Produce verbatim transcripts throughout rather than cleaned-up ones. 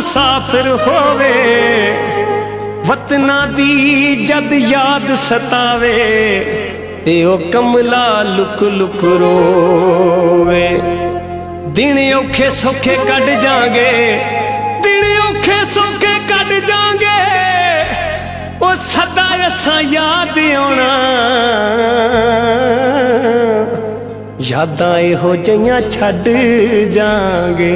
मुसाफिर होवे, वतना दी जद याद सतावे, ते ओ कमला लुक लुक रोवे। दिन औखे सौखे कट जांगे, दिन औखे सौखे कट जांगे, ओ सदा असां याद आउणा। यादां इहो जिहियां छड्ड जांगे।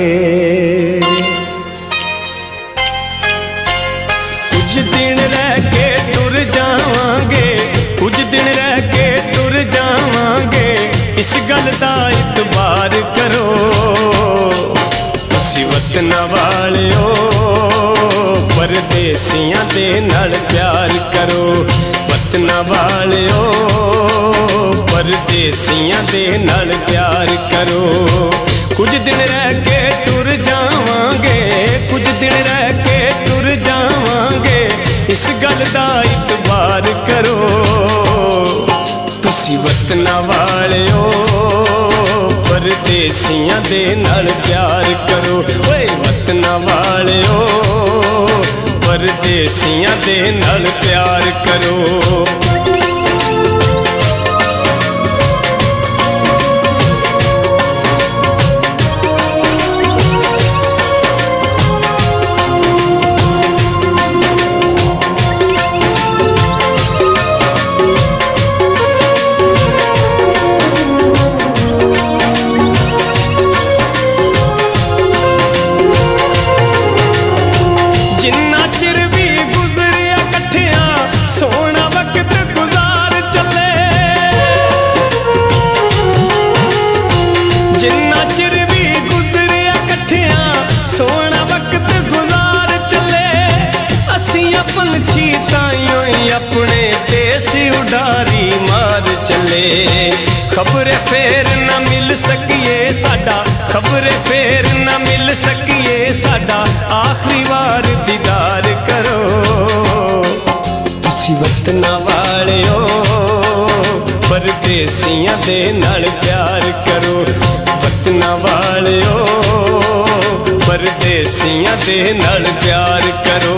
कुछ दिन रह के टुर जावांगे, कुछ दिन रह के टुर जावांगे, इस गल दा इतबार करो। तुसी वतन वालिओ परदेसियां दे नाल प्यार करो। वतन वालिओ परदेसियां दे नाल प्यार करो। कुछ दिन रह के टुर जावांगे, कुछ दिन रह के टुर जावांगे, इस गल दा इतबार करो। तुसी वतन वालिओ परदेसियां दे नाल प्यार करो। ओए वतन वालिओ परदेसियां दे नाल प्यार करो। अपने देश उडारी मार चले, खबरें फेर न मिल सकिए साडा, खबरें फेर न मिल सकिए साडा, आखिरी बार दीदार करो। तुसी वतन वालिओ परदेसियां दे नाल प्यार करो। वतन वालिओ परदेसियां दे नाल प्यार करो।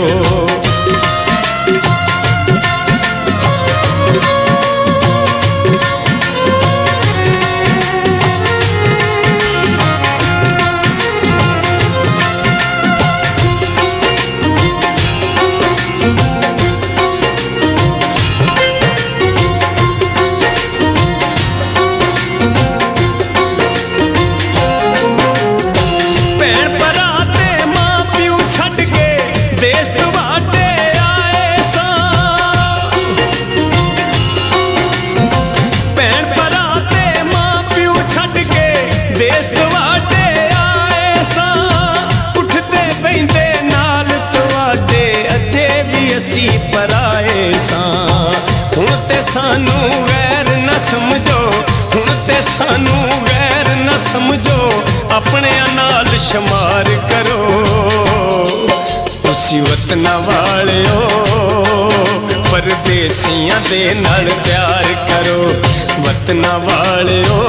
सानू गैर न समझो, हुण ते सानू गैर न समझो, अपने नाल शुमार करो। तुसी वतन वालिओ परदेसियां दे नाल प्यार करो। वतन वालिओ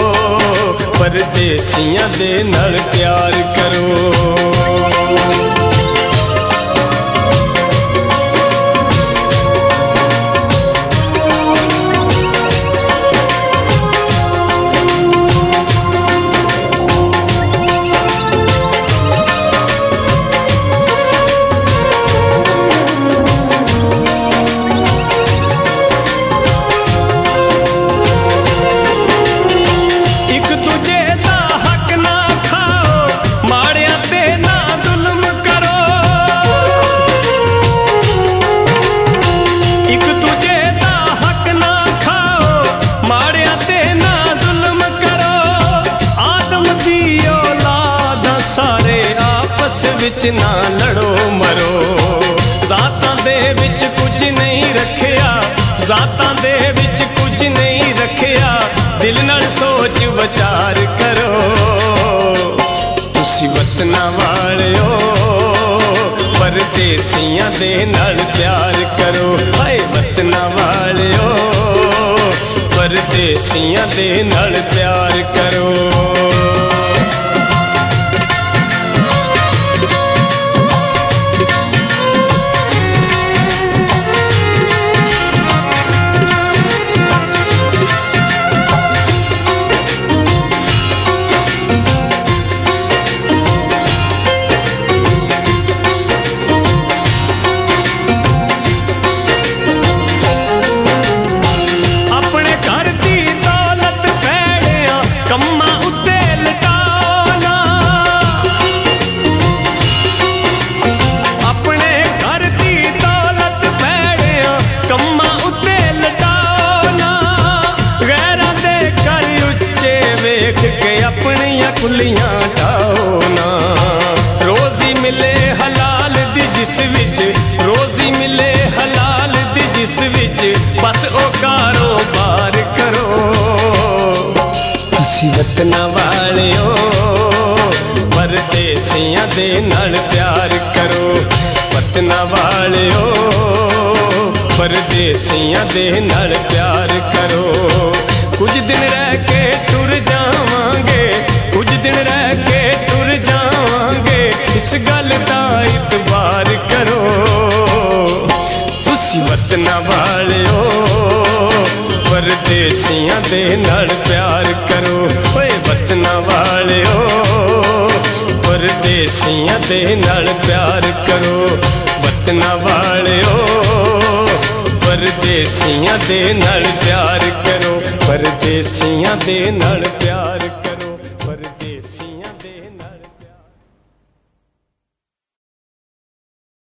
परदेसियां दे नाल प्यार करो। विच ना लड़ो मरो, जातां दे विच कुछ नहीं रखिया, जातां दे विच कुछ नहीं रखिया, दिल नाल सोच विचार करो। तुसी वतन वालिओ परदेसियां दे नाल प्यार करो। हाय वतन वालिओ परदेसियां दे नाल प्यार करो। ਵਤਨਾਂ ਵਾਲਿਓ ਪਰਦੇਸੀਆਂ ਦੇ ਨਾਲ ਪਿਆਰ ਕਰੋ। ਵਤਨਾਂ ਵਾਲਿਓ ਪਰਦੇਸੀਆਂ ਦੇ ਨਾਲ ਪਿਆਰ ਕਰੋ। ਕੁਝ ਦਿਨ ਰਹਿ ਕੇ ਟੁਰ ਜਾਵਾਂਗੇ, ਕੁਝ ਦਿਨ ਰਹਿ ਕੇ ਟੁਰ ਜਾਵਾਂਗੇ, ਇਸ ਗੱਲ ਦਾ ਇਤਬਾਰ ਕਰੋ। ਤੁਸੀਂ ਵਤਨਾਂ ਵਾਲਿਓ ਪਰਦੇਸੀਆਂ ਦੇ ਨਾਲ ਪਿਆਰ ਕਰੋ। ਓਏ ਵਤਨਾਂ ਵਾਲਿਓ ਪਰਦੇਸੀਆਂ ਦੇ ਨਾਲ ਪਿਆਰ ਕਰੋ। ਵਤਨਾਂ ਵਾਲਿਓ ਪਰਦੇਸੀਆਂ ਦੇ ਨਾਲ ਪਿਆਰ ਕਰੋ। ਪਰਦੇਸੀਆਂ ਦੇ ਨਾਲ ਪਿਆਰ